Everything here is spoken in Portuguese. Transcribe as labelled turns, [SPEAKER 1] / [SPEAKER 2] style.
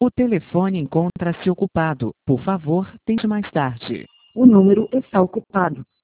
[SPEAKER 1] O telefone encontra-se ocupado. Por favor, tente mais tarde.
[SPEAKER 2] O número está ocupado.